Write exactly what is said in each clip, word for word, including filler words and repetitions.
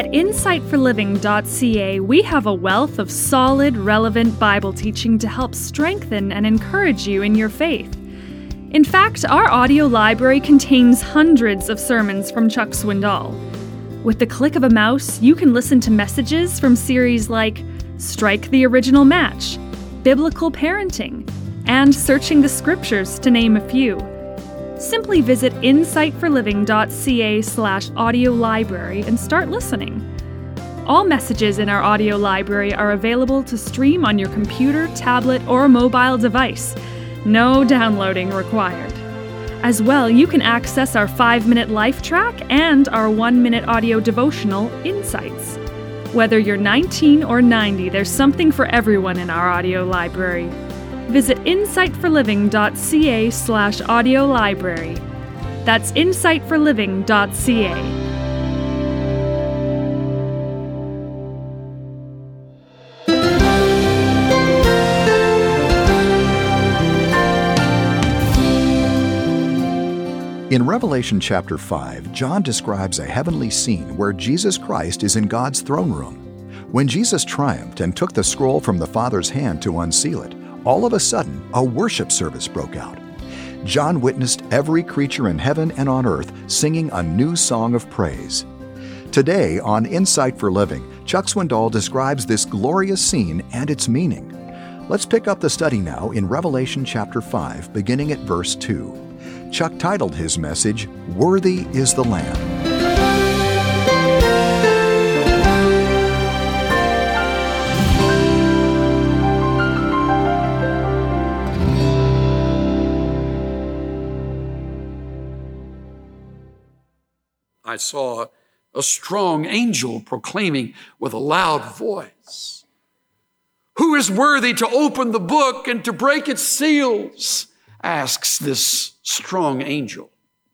At insight for living dot c a, we have a wealth of solid, relevant Bible teaching to help strengthen and encourage you in your faith. In fact, our audio library contains hundreds of sermons from Chuck Swindoll. With the click of a mouse, you can listen to messages from series like Strike the Original Match, Biblical Parenting, and Searching the Scriptures, to name a few. Simply visit insight for living dot c a slash audio library and start listening. All messages in our audio library are available to stream on your computer, tablet, or mobile device. No downloading required. As well, you can access our five-minute life track and our one-minute audio devotional, Insights. Whether you're nineteen or ninety, there's something for everyone in our audio library. Visit insight for living dot c a slash audio library. That's insight for living dot c a. In Revelation chapter five, John describes a heavenly scene where Jesus Christ is in God's throne room. When Jesus triumphed and took the scroll from the Father's hand to unseal it, all of a sudden, a worship service broke out. John witnessed every creature in heaven and on earth singing a new song of praise. Today, on Insight for Living, Chuck Swindoll describes this glorious scene and its meaning. Let's pick up the study now in Revelation chapter five, beginning at verse two. Chuck titled his message, "Worthy is the Lamb." I saw a strong angel proclaiming with a loud voice, "Who is worthy to open the book and to break its seals?" asks this strong angel.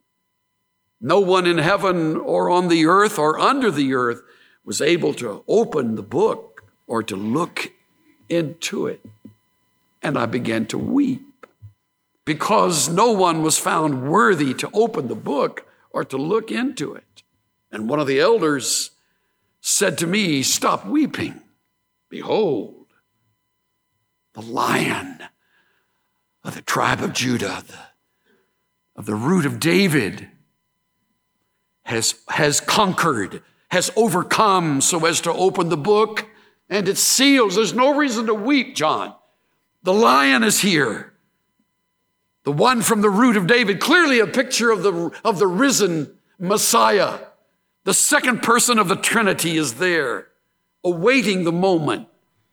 No one in heaven or on the earth or under the earth was able to open the book or to look into it. And I began to weep because no one was found worthy to open the book or to look into it. And one of the elders said to me, "Stop weeping. Behold, the Lion of the tribe of Judah, the, of the root of David, has, has conquered, has overcome so as to open the book and its seals." There's no reason to weep, John. The Lion is here. The one from the root of David, clearly a picture of the, of the risen Messiah. The second person of the Trinity is there, awaiting the moment.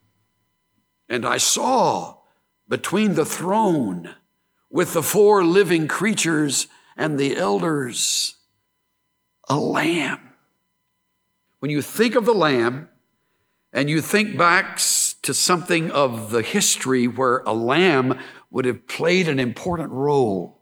And I saw between the throne with the four living creatures and the elders a lamb. When you think of the lamb and you think back to something of the history where a lamb would have played an important role,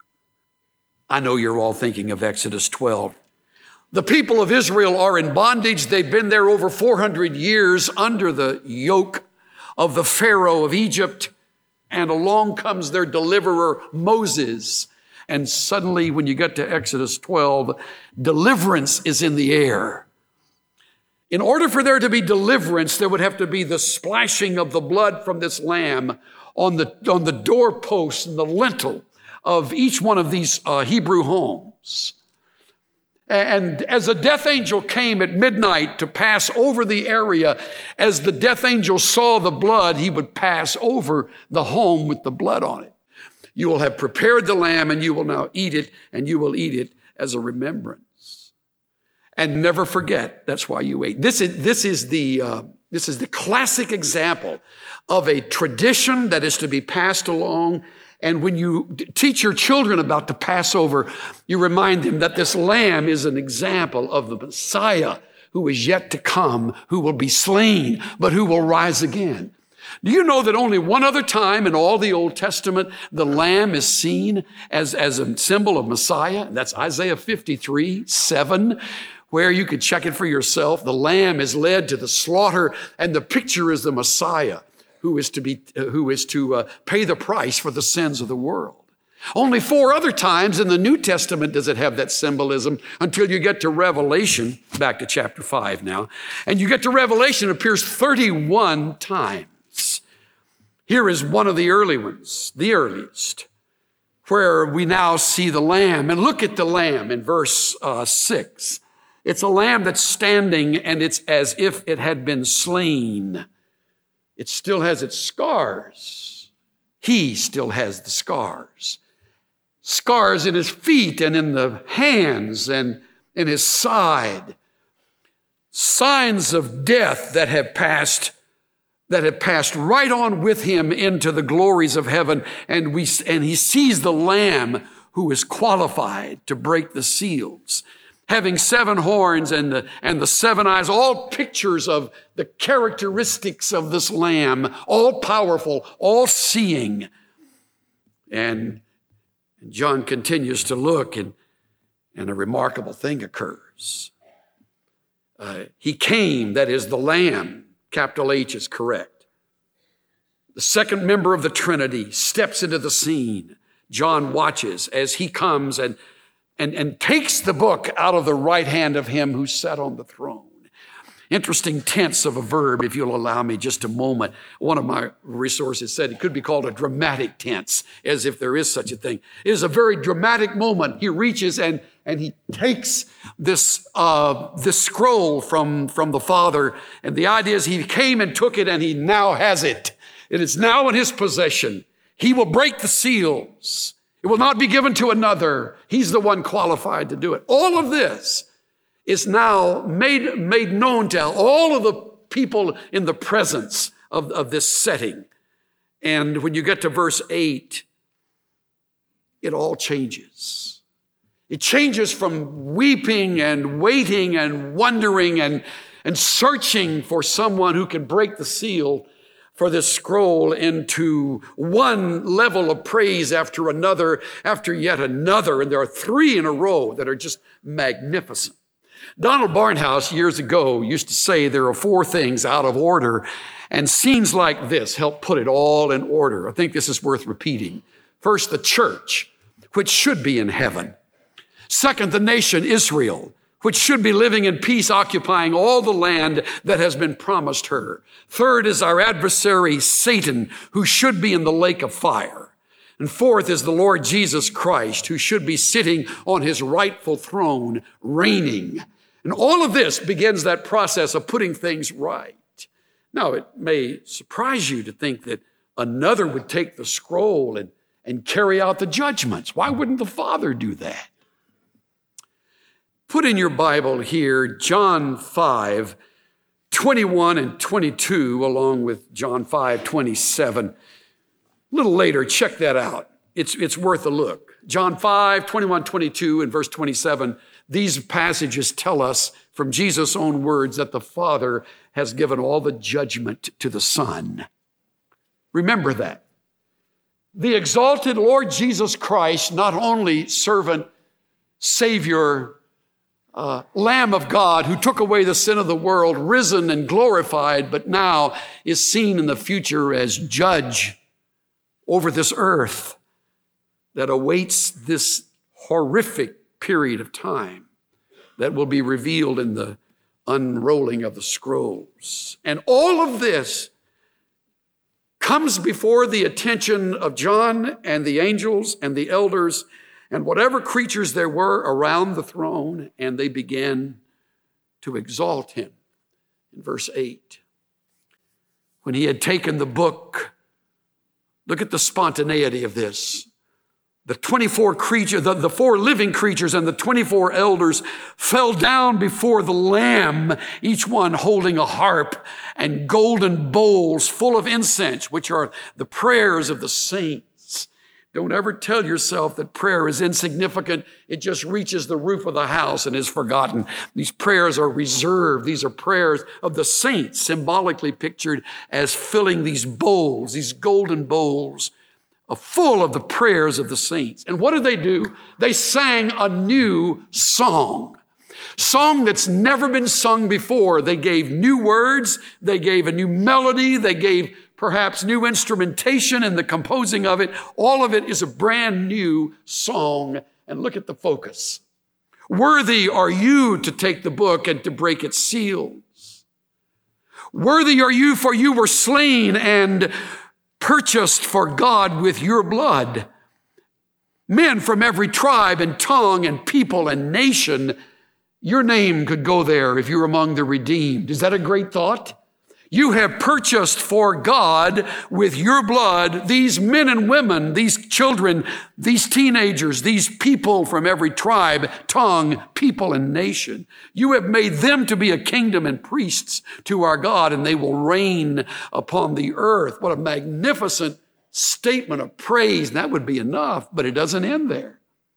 I know you're all thinking of Exodus twelve. The people of Israel are in bondage. They've been there over four hundred years under the yoke of the Pharaoh of Egypt. And along comes their deliverer, Moses. And suddenly, when you get to Exodus twelve, deliverance is in the air. In order for there to be deliverance, there would have to be the splashing of the blood from this lamb on the, on the doorpost and the lintel of each one of these uh, Hebrew homes. And as a death angel came at midnight to pass over the area, as the death angel saw the blood, he would pass over the home with the blood on it. You will have prepared the lamb, and you will now eat it, and you will eat it as a remembrance. And never forget, that's why you ate. This is, this is, the, uh, this is the classic example of a tradition that is to be passed along. And when you teach your children about the Passover, you remind them that this lamb is an example of the Messiah who is yet to come, who will be slain, but who will rise again. Do you know that only one other time in all the Old Testament, the lamb is seen as, as a symbol of Messiah? That's Isaiah fifty-three, seven, where you could check it for yourself. The lamb is led to the slaughter, and the picture is the Messiah, who is to be, uh, who is to uh, pay the price for the sins of the world. Only four other times in the New Testament does it have that symbolism until you get to Revelation, back to chapter five now. And you get to Revelation, it appears thirty-one times. Here is one of the early ones, the earliest, where we now see the Lamb. And look at the Lamb in verse uh, six. It's a lamb that's standing, and it's as if it had been slain. It still has its scars. He still has the scars. Scars in his feet and in the hands and in his side. Signs of death that have passed, that have passed right on with him into the glories of heaven. And we, and he sees the Lamb who is qualified to break the seals, having seven horns and the, and the seven eyes, all pictures of the characteristics of this Lamb, all powerful, all seeing. And John continues to look, and, and a remarkable thing occurs. Uh, he came, that is the Lamb, capital H is correct. The second member of the Trinity steps into the scene. John watches as he comes and, and, and takes the book out of the right hand of him who sat on the throne. Interesting tense of a verb, if you'll allow me just a moment. One of my resources said it could be called a dramatic tense, as if there is such a thing. It is a very dramatic moment. He reaches and, and he takes this, uh, this scroll from, from the Father. And the idea is he came and took it, and he now has it. It is now in his possession. He will break the seals. It will not be given to another. He's the one qualified to do it. All of this is now made, made known to all of the people in the presence of, of this setting. And when you get to verse eight, it all changes. It changes from weeping and waiting and wondering and, and searching for someone who can break the seal for this scroll into one level of praise after another, after yet another. And there are three in a row that are just magnificent. Donald Barnhouse years ago used to say there are four things out of order, and scenes like this help put it all in order. I think this is worth repeating. First, the church, which should be in heaven. Second, the nation Israel, which should be living in peace, occupying all the land that has been promised her. Third is our adversary, Satan, who should be in the lake of fire. And fourth is the Lord Jesus Christ, who should be sitting on his rightful throne, reigning. And all of this begins that process of putting things right. Now, it may surprise you to think that another would take the scroll and, and carry out the judgments. Why wouldn't the Father do that? Put in your Bible here, John five, twenty-one and twenty-two, along with John five, twenty-seven. A little later, check that out. It's, it's worth a look. John five, twenty-one, twenty-two, and verse twenty-seven. These passages tell us from Jesus' own words that the Father has given all the judgment to the Son. Remember that. The exalted Lord Jesus Christ, not only servant, Savior, uh, Lamb of God, who took away the sin of the world, risen and glorified, but now is seen in the future as judge over this earth that awaits this horrific period of time that will be revealed in the unrolling of the scrolls. And all of this comes before the attention of John and the angels and the elders and whatever creatures there were around the throne, and they began to exalt him. In verse eight, when he had taken the book, look at the spontaneity of this. The twenty-four creatures, the, the four living creatures and the twenty-four elders fell down before the Lamb, each one holding a harp and golden bowls full of incense, which are the prayers of the saints. Don't ever tell yourself that prayer is insignificant. It just reaches the roof of the house and is forgotten. These prayers are reserved. These are prayers of the saints, symbolically pictured as filling these bowls, these golden bowls, full of the prayers of the saints. And what did they do? They sang a new song. Song that's never been sung before. They gave new words. They gave a new melody. They gave perhaps new instrumentation and the composing of it. All of it is a brand new song. And look at the focus. Worthy are you to take the book and to break its seals. Worthy are you, for you were slain and purchased for God with your blood. Men from every tribe and tongue and people and nation. Your name could go there if you're among the redeemed. Is that a great thought? You have purchased for God with your blood these men and women, these children, these teenagers, these people from every tribe, tongue, people, and nation. You have made them to be a kingdom and priests to our God, and they will reign upon the earth. What a magnificent statement of praise. That would be enough, but it doesn't end there.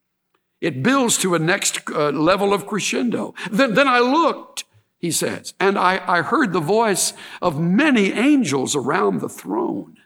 It builds to a next uh, level of crescendo. Then, then I looked, he says, and I, I heard the voice of many angels around the throne,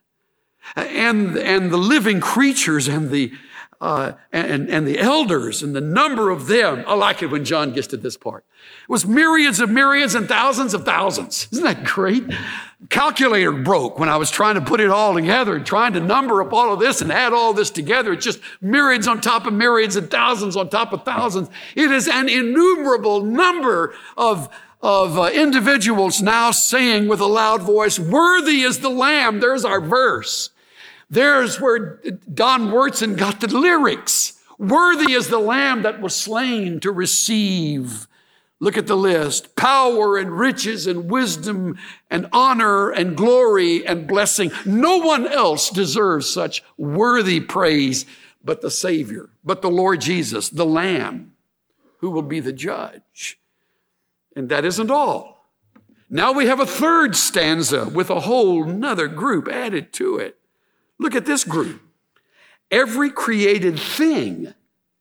and, and the living creatures and the, uh, and, and the elders, and the number of them. I like it when John gets to this part. It was myriads of myriads and thousands of thousands. Isn't that great? Calculator broke when I was trying to put it all together and trying to number up all of this and add all this together. It's just myriads on top of myriads and thousands on top of thousands. It is an innumerable number of of uh, individuals now saying with a loud voice, worthy is the Lamb. There's our verse. There's where Don Wurtzen got the lyrics. Worthy is the Lamb that was slain to receive. Look at the list. Power and riches and wisdom and honor and glory and blessing. No one else deserves such worthy praise but the Savior, but the Lord Jesus, the Lamb, who will be the judge. And that isn't all. Now we have a third stanza with a whole nother group added to it. Look at this group. Every created thing.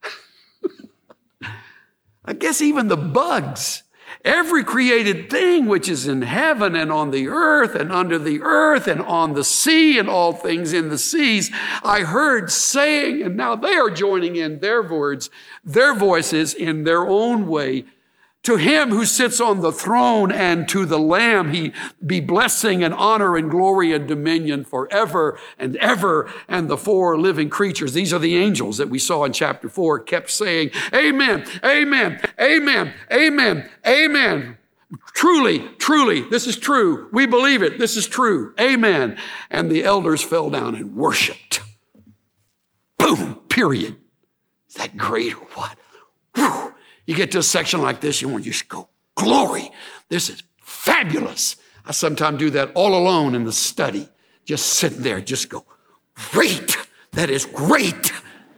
I guess even the bugs. Every created thing which is in heaven and on the earth and under the earth and on the sea and all things in the seas, I heard saying, and now they are joining in their words, their voices in their own way. To him who sits on the throne and to the Lamb, he be blessing and honor and glory and dominion forever and ever. And the four living creatures, these are the angels that we saw in chapter four, kept saying, amen, amen, amen, amen, amen. Truly, truly, this is true. We believe it. This is true. Amen. And the elders fell down and worshiped. Boom, period. Is that great or what? Whew. You get to a section like this, you want to just go, glory. This is fabulous. I sometimes do that all alone in the study. Just sitting there, just go, great. That is great.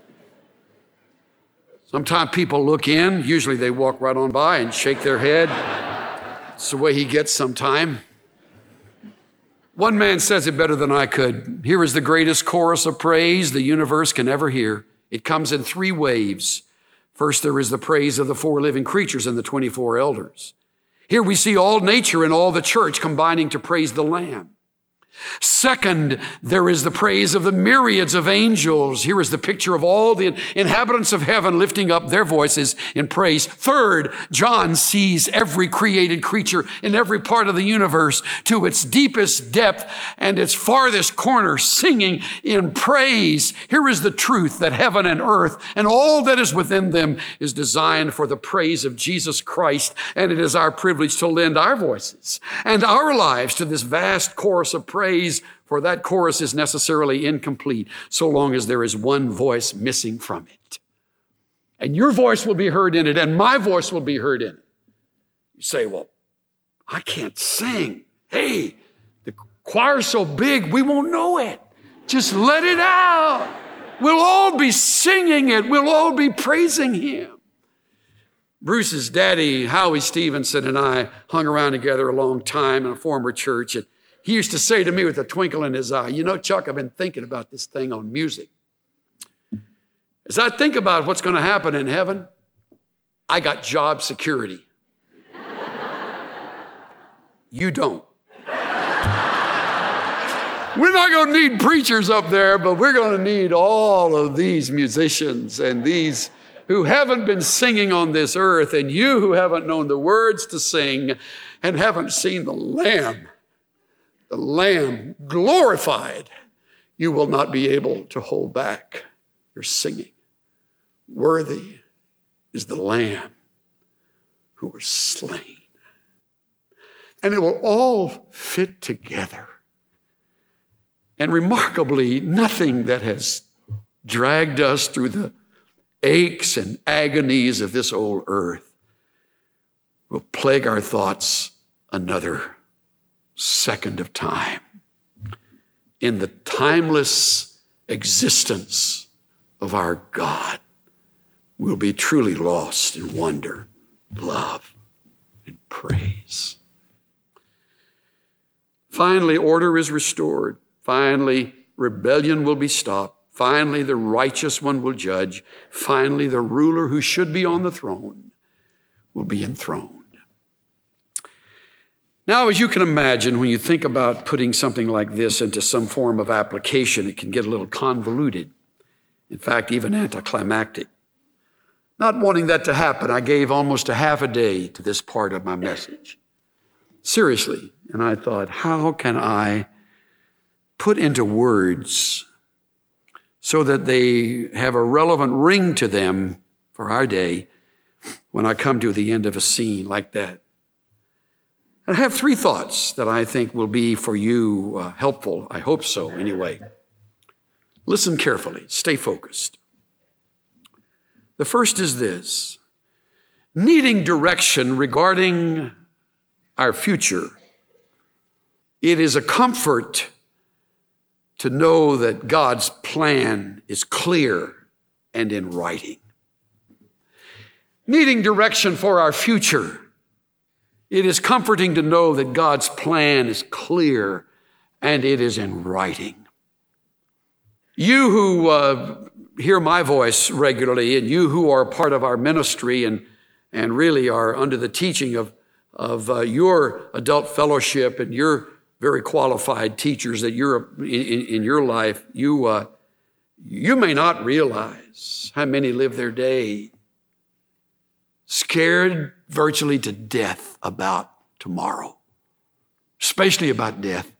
Sometimes people look in. Usually they walk right on by and shake their head. It's the way he gets sometime. One man says it better than I could. Here is the greatest chorus of praise the universe can ever hear. It comes in three waves. First, there is the praise of the four living creatures and the twenty-four elders. Here we see all nature and all the church combining to praise the Lamb. Second, there is the praise of the myriads of angels. Here is the picture of all the inhabitants of heaven lifting up their voices in praise. Third, John sees every created creature in every part of the universe to its deepest depth and its farthest corner singing in praise. Here is the truth that heaven and earth and all that is within them is designed for the praise of Jesus Christ. And it is our privilege to lend our voices and our lives to this vast chorus of praise. Praise, for that chorus is necessarily incomplete so long as there is one voice missing from it. And your voice will be heard in it, and my voice will be heard in it. You say, well, I can't sing. Hey, the choir's so big, we won't know it. Just let it out. We'll all be singing it. We'll all be praising him. Bruce's daddy, Howie Stevenson, and I hung around together a long time in a former church, and he used to say to me with a twinkle in his eye, you know, Chuck, I've been thinking about this thing on music. As I think about what's going to happen in heaven, I got job security. You don't. We're not going to need preachers up there, but we're going to need all of these musicians and these who haven't been singing on this earth, and you who haven't known the words to sing and haven't seen the Lamb. the Lamb glorified, you will not be able to hold back your singing. Worthy is the Lamb who was slain. And it will all fit together. And remarkably, nothing that has dragged us through the aches and agonies of this old earth will plague our thoughts another second of time in the timeless existence of our God. We'll be truly lost in wonder, love, and praise. Finally, order is restored. Finally, rebellion will be stopped. Finally, the righteous one will judge. Finally, the ruler who should be on the throne will be enthroned. Now, as you can imagine, when you think about putting something like this into some form of application, it can get a little convoluted. In fact, even anticlimactic. Not wanting that to happen, I gave almost a half a day to this part of my message. Seriously. And I thought, how can I put into words so that they have a relevant ring to them for our day when I come to the end of a scene like that? I have three thoughts that I think will be for you uh, helpful. I hope so, anyway. Listen carefully. Stay focused. The first is this: needing direction regarding our future. It is a comfort to know that God's plan is clear and in writing. Needing direction for our future. It is comforting to know that God's plan is clear and it is in writing. You who uh, hear my voice regularly, and you who are part of our ministry and, and really are under the teaching of, of uh, your adult fellowship and your very qualified teachers that you're in, in, in your life, you, uh, you may not realize how many live their day scared virtually to death about tomorrow, especially about death.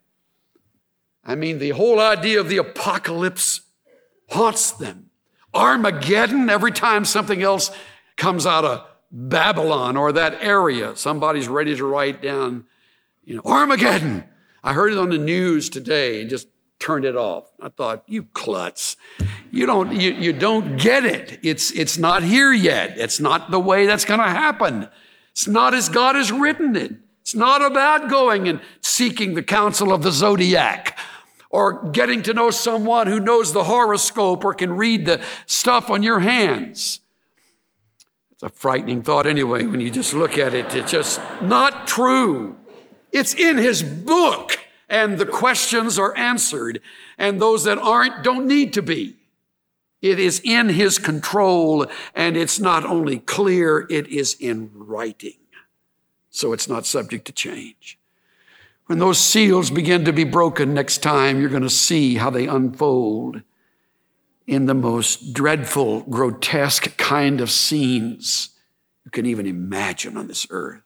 I mean, the whole idea of the apocalypse haunts them. Armageddon, every time something else comes out of Babylon or that area, somebody's ready to write down, you know, Armageddon. I heard it on the news today and just turned it off. I thought, you klutz. You don't, you, you don't get it. It's, it's not here yet. It's not the way that's going to happen. It's not as God has written it. It's not about going and seeking the counsel of the zodiac or getting to know someone who knows the horoscope or can read the stuff on your hands. It's a frightening thought anyway when you just look at it. It's just not true. It's in his book, and the questions are answered, and those that aren't don't need to be. It is in his control, and it's not only clear, it is in writing. So it's not subject to change. When those seals begin to be broken next time, you're going to see how they unfold in the most dreadful, grotesque kind of scenes you can even imagine on this earth.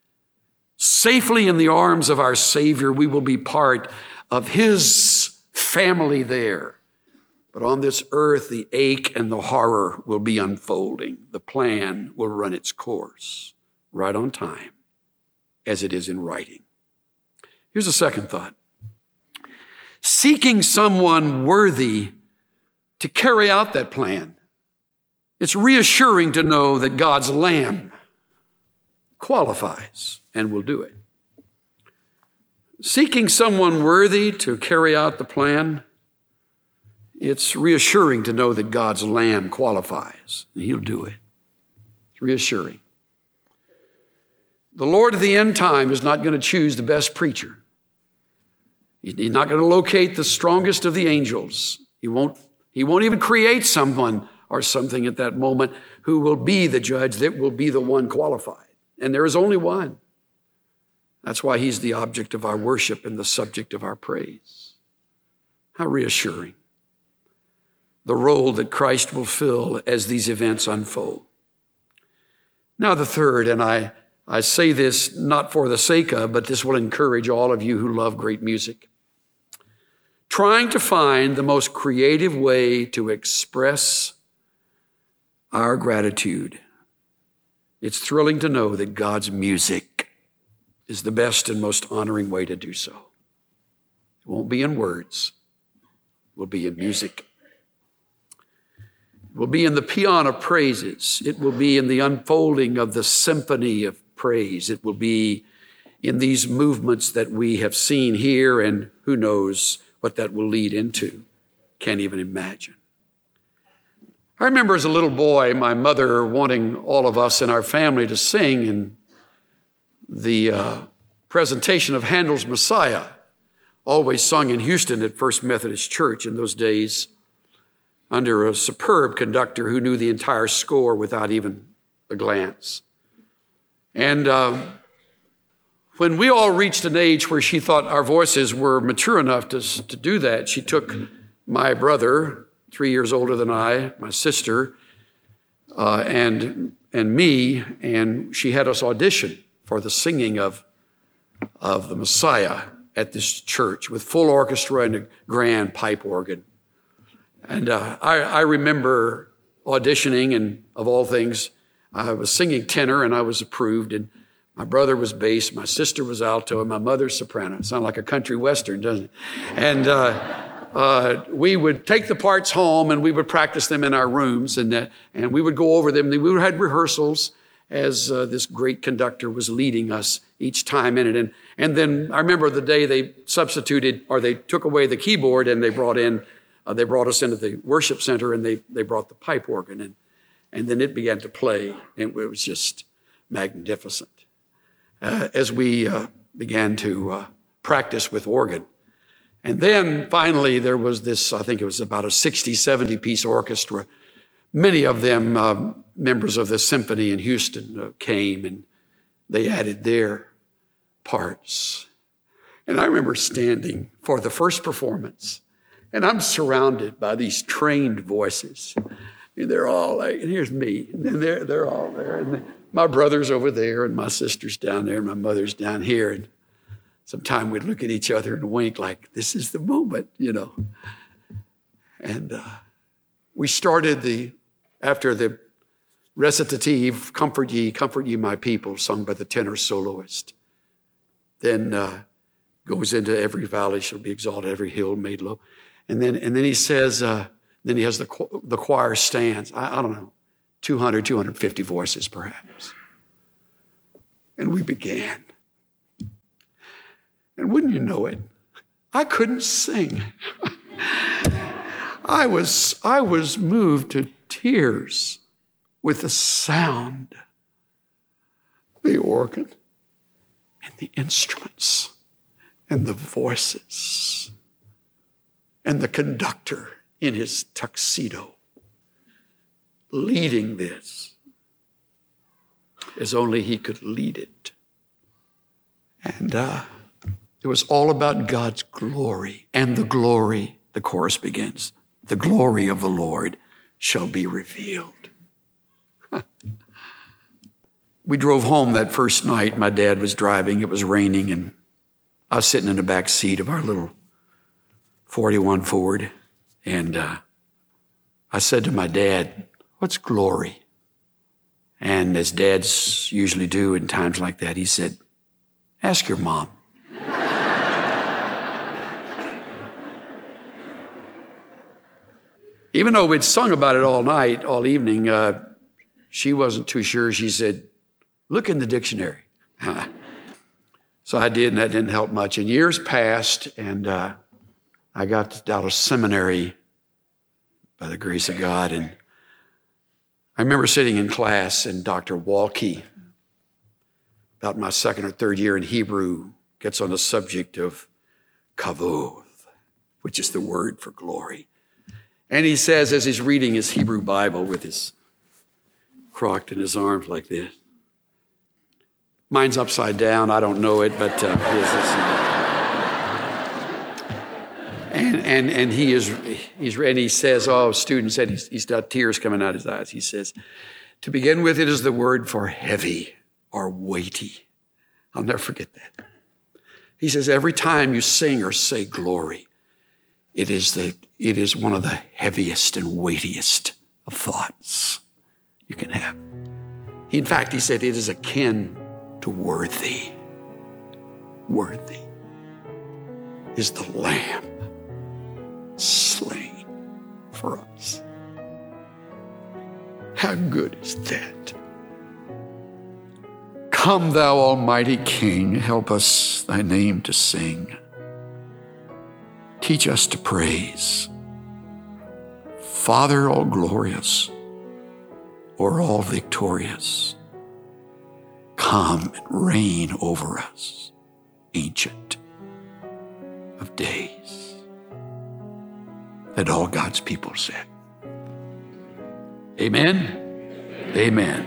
Safely in the arms of our Savior, we will be part of his family there. But on this earth, the ache and the horror will be unfolding. The plan will run its course right on time, as it is in writing. Here's a second thought. Seeking someone worthy to carry out that plan. It's reassuring to know that God's Lamb qualifies and will do it. Seeking someone worthy to carry out the plan, it's reassuring to know that God's Lamb qualifies and he'll do it. It's reassuring. The Lord of the end time is not going to choose the best preacher. He's not going to locate the strongest of the angels. He won't, he won't even create someone or something at that moment who will be the judge, that will be the one qualified. And there is only one. That's why he's the object of our worship and the subject of our praise. How reassuring. The role that Christ will fill as these events unfold. Now the third, and I I say this not for the sake of, but this will encourage all of you who love great music. Trying to find the most creative way to express our gratitude. It's thrilling to know that God's music is the best and most honoring way to do so. It won't be in words. It will be in music. It will be in the paean of praises. It will be in the unfolding of the symphony of praise. It will be in these movements that we have seen here, and who knows what that will lead into. Can't even imagine. I remember as a little boy, my mother wanting all of us in our family to sing in the uh, presentation of Handel's Messiah, always sung in Houston at First Methodist Church in those days, under a superb conductor who knew the entire score without even a glance. And uh, when we all reached an age where she thought our voices were mature enough to, to do that, she took my brother, three years older than I, my sister, uh, and and me, and she had us audition for the singing of, of the Messiah at this church with full orchestra and a grand pipe organ. And uh, I, I remember auditioning, and of all things, I was singing tenor, and I was approved, and my brother was bass, my sister was alto, and my mother's soprano. It sounds like a country western, doesn't it? And uh, uh, we would take the parts home, and we would practice them in our rooms, and uh, and we would go over them. We had rehearsals as uh, this great conductor was leading us each time in it. And, and then I remember the day they substituted, or they took away the keyboard, and they brought in, uh, they brought us into the worship center, and they they brought the pipe organ, and and then it began to play, and it was just magnificent. Uh, as we uh, began to uh, practice with organ. And then finally there was this, I think it was about a sixty, seventy piece orchestra. Many of them uh, members of the symphony in Houston uh, came, and they added their parts. And I remember standing for the first performance, and I'm surrounded by these trained voices. And they're all like, and here's me, and they're, they're all there. And my brother's over there, and my sister's down there, and my mother's down here. And sometime we'd look at each other and wink like, this is the moment, you know. And uh, we started the, after the recitative, Comfort Ye, Comfort Ye My People, sung by the tenor soloist. Then uh, goes into every valley shall be exalted, every hill made low. And then, and then he says, uh, then he has the, the choir stands. I, I don't know. two hundred, two hundred fifty voices perhaps. And we began. And wouldn't you know it, I couldn't sing. I was, I was moved to tears with the sound, the organ, and the instruments, and the voices, and the conductor in his tuxedo, leading this as only he could lead it. And uh, it was all about God's glory. And the glory, the chorus begins, the glory of the Lord shall be revealed. We drove home that first night. My dad was driving. It was raining, and I was sitting in the back seat of our little forty-one Ford. And uh, I said to my dad, what's glory? And as dads usually do in times like that, he said, ask your mom. Even though we'd sung about it all night, all evening, uh, she wasn't too sure. She said, look in the dictionary. So I did, and that didn't help much. And years passed, and uh, I got out of seminary by the grace of God, and I remember sitting in class, and Doctor Walke, about my second or third year in Hebrew, gets on the subject of kavod, which is the word for glory. And he says, as he's reading his Hebrew Bible with his crocked in his arms like this, mine's upside down, I don't know it, but uh, his is. And, and, and he is, he's, and he says, oh, student said he's, he's got tears coming out of his eyes. He says, to begin with, it is the word for heavy are weighty. I'll never forget that. He says, every time you sing or say glory, it is the it is one of the heaviest and weightiest of thoughts you can have. He, in fact, he said it is akin to worthy. Worthy is the Lamb slain for us. How good is that? Come, thou Almighty King, help us thy name to sing. Teach us to praise. Father all glorious, or all victorious, come and reign over us, Ancient of Days. That all God's people said. Amen. Amen.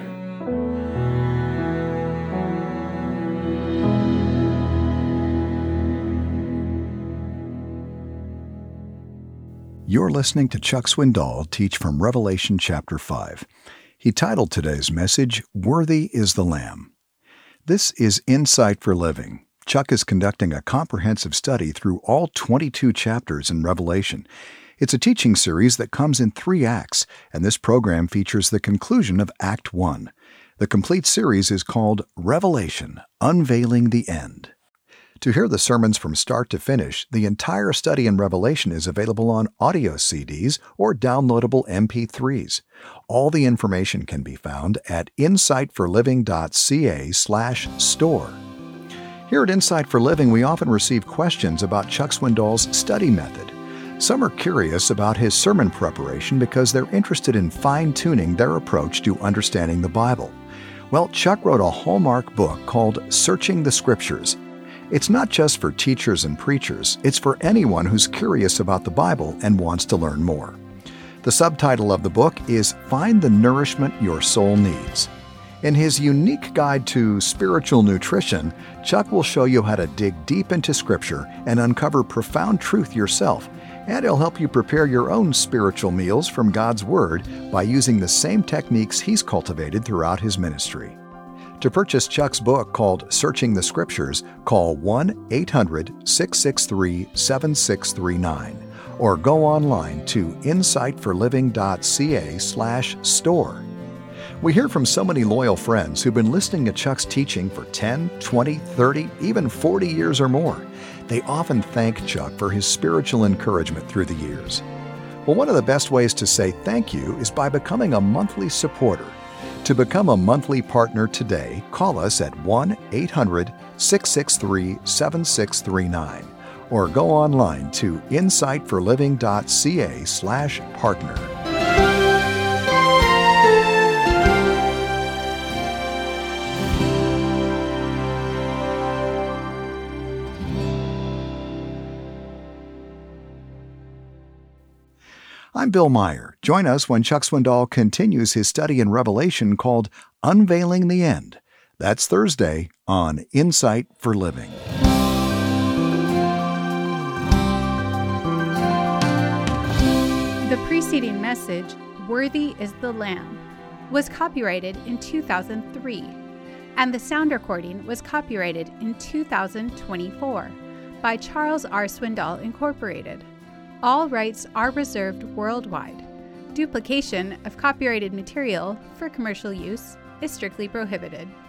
You're listening to Chuck Swindoll teach from Revelation chapter five. He titled today's message, Worthy is the Lamb. This is Insight for Living. Chuck is conducting a comprehensive study through all twenty-two chapters in Revelation. It's a teaching series that comes in three acts, and this program features the conclusion of Act one. The complete series is called Revelation, Unveiling the End. To hear the sermons from start to finish, the entire study in Revelation is available on audio C Ds or downloadable M P threes. All the information can be found at insightforliving.ca slash store. Here at Insight for Living, we often receive questions about Chuck Swindoll's study method. Some are curious about his sermon preparation because they're interested in fine-tuning their approach to understanding the Bible. Well, Chuck wrote a hallmark book called Searching the Scriptures. It's not just for teachers and preachers, it's for anyone who's curious about the Bible and wants to learn more. The subtitle of the book is Find the Nourishment Your Soul Needs. In his unique guide to spiritual nutrition, Chuck will show you how to dig deep into Scripture and uncover profound truth yourself, and he'll help you prepare your own spiritual meals from God's Word by using the same techniques he's cultivated throughout his ministry. To purchase Chuck's book called Searching the Scriptures, call one eight hundred six six three seven six three nine or go online to insightforliving.ca slash store. We hear from so many loyal friends who've been listening to Chuck's teaching for ten, twenty, thirty, even forty years or more. They often thank Chuck for his spiritual encouragement through the years. Well, one of the best ways to say thank you is by becoming a monthly supporter. To become a monthly partner today, call us at one eight hundred six six three seven six three nine or go online to insightforliving.ca slash partner. I'm Bill Meyer. Join us when Chuck Swindoll continues his study in Revelation called Unveiling the End. That's Thursday on Insight for Living. The preceding message, Worthy is the Lamb, was copyrighted in two thousand three, and the sound recording was copyrighted in two thousand twenty-four by Charles R. Swindoll, Incorporated. All rights are reserved worldwide. Duplication of copyrighted material for commercial use is strictly prohibited.